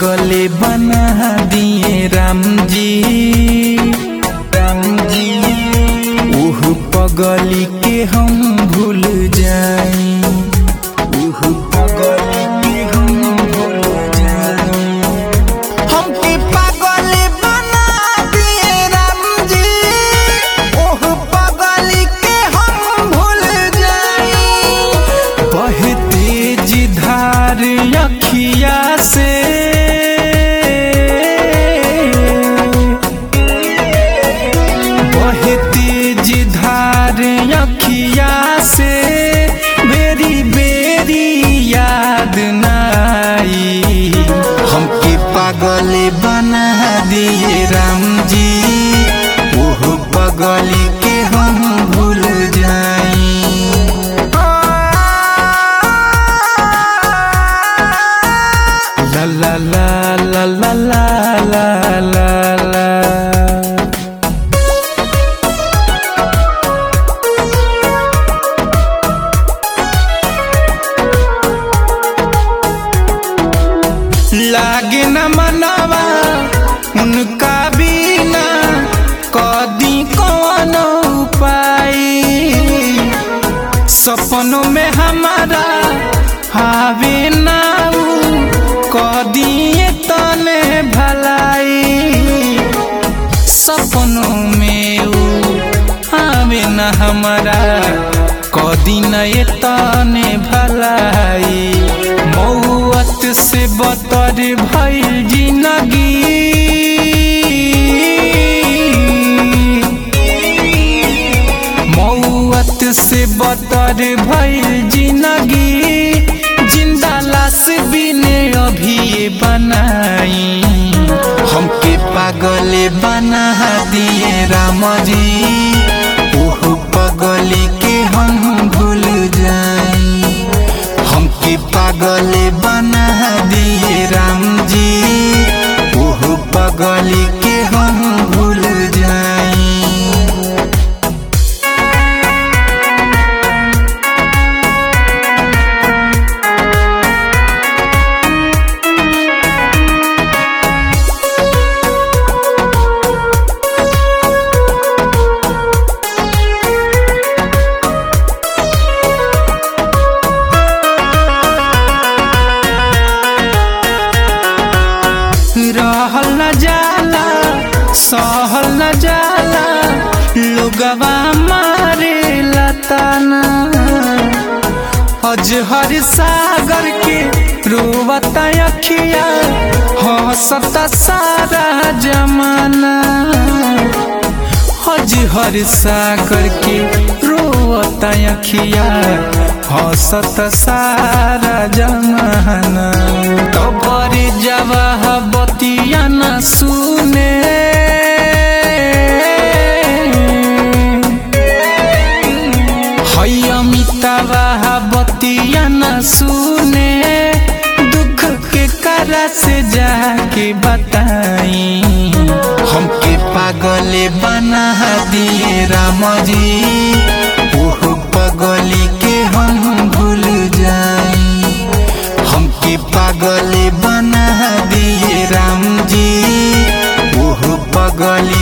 पागले बना दिए राम जी। ओह पगली के हम भूल जाएं, ओह पगली के हम भूल जाएं। हमके पागले बना दिए राम जी, ओह पगली के हम भूल जाएं। बहे तेज धार अखिया से, बहे तेज धार अखिया से बेरी बेरी याद नाई। हमके पागले बना दिए राम जी, ओह पगली के हम भूल जाएं। ला ला ला ला ला ला ला ला। लागे न मनवा उनका बिना, कदी कौन उपाय। सपनों में हमारा हावे ना कदी तने भलाई। सपनों में आवे न हमारा कदी न तने भलाई। मौत से बतर भइल जिंदगी, मौत से बतर भइल जिंदगी। जिंदा लाश बिने अभी बनाई। हमके पागले बना दिए राम जी, ओह पगली के हम भूल जाएं। हमके पागले बना दिए राम जी, ओह पगली के हम भूल जाएं। रहल न जाला सहल न जाला, लोगवा मारे लताना। अजहर सागर के रोवता अखिया, हंसता सारा जमाना। अजहर सागर के रोवता अखिया, हंसता सारा जमाना। कबर जवाह बतिया न सुने, है अमितावाह बतिया न सुने। दुख के करा से जाके बताई। हमके पागले बना दिए राम जी, ओह पगली के हम भूल जाएं। हमके पागले बना दिए राम जी, ओह पगली